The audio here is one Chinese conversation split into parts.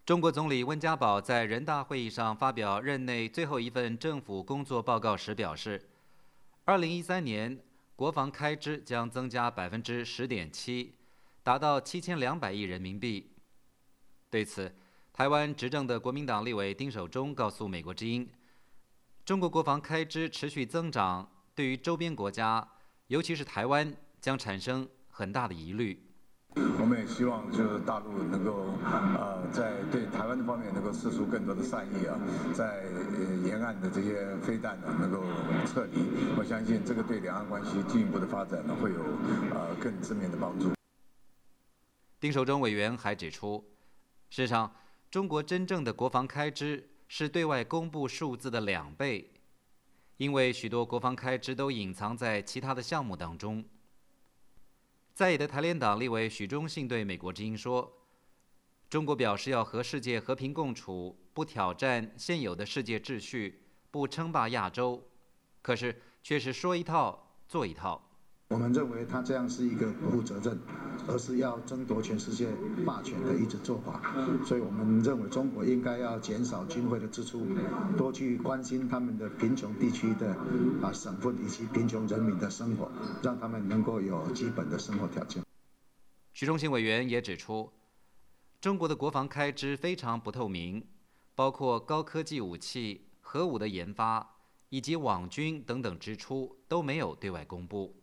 中国总理温家宝在人大会议上发表任内最后一份政府工作报告时表示，2013年国防开支将增加10.7%，达到7200亿人民币。对此，台湾执政的国民党立委丁守中告诉美国之音，中国国防开支持续增长，对于周边国家，尤其是台湾，将产生很大的疑虑。 我们也希望就是大陆能够在对台湾的方面能够释出更多的善意啊，在沿岸的这些飞弹呢能够撤离。我相信这个对两岸关系进一步的发展呢会有更正面的帮助。 丁守中委员还指出，事实上，中国真正的国防开支是对外公布数字的2倍，因为许多国防开支都隐藏在其他的项目当中。在野的台联党立委许忠信对美国之音说，中国表示要和世界和平共处，不挑战现有的世界秩序，不称霸亚洲，可是却是说一套做一套。 我们认为他这样是一个不负责任，而是要争夺全世界霸权的一种做法。所以我们认为中国应该要减少军费的支出，多去关心他们的贫穷地区的省份以及贫穷人民的生活，让他们能够有基本的生活条件。 许忠信委员也指出，中国的国防开支非常不透明，包括高科技武器、核武的研发以及网军等等支出都没有对外公布。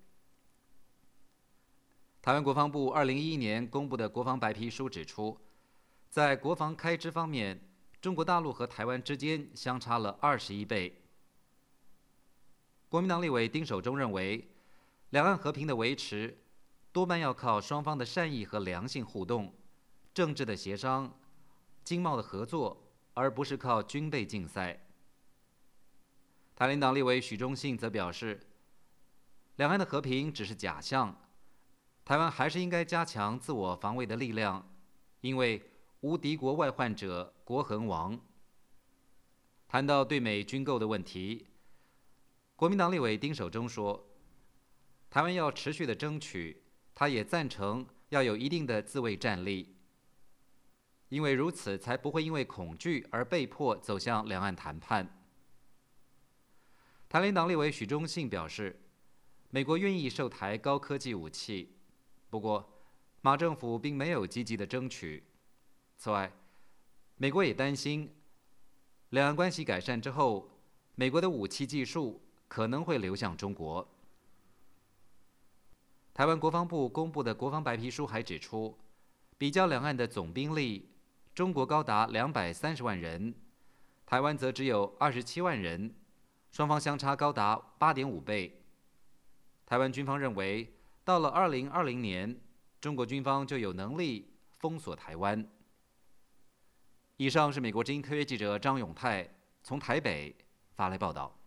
台湾国防部2011年公布的国防白皮书指出，在国防开支方面，中国大陆和台湾之间相差了21倍。国民党立委丁守中认为，两岸和平的维持多半要靠双方的善意和良性互动、政治的协商、经贸的合作，而不是靠军备竞赛。台联党立委许忠信则表示，两岸的和平只是假象，台湾还是应该加强自我防卫的力量，因为无敌国外患者，国恒亡。谈到对美军购的问题，国民党立委丁守中说，台湾要持续的争取，他也赞成要有一定的自卫战力，因为如此才不会因为恐惧而被迫走向两岸谈判。台联党立委许忠信表示，美国愿意售台高科技武器，不过马政府并没有积极的争取。此外，美国也担心两岸关系改善之后，美国的武器技术可能会流向中国。台湾国防部公布的国防白皮书还指出，比较两岸的总兵力，中国高达230万人，台湾则只有27万人，双方相差高达8.5倍。台湾军方认为，到了2020年，中国军方就有能力封锁台湾。以上是美国之音特约记者张永泰从台北发来报道。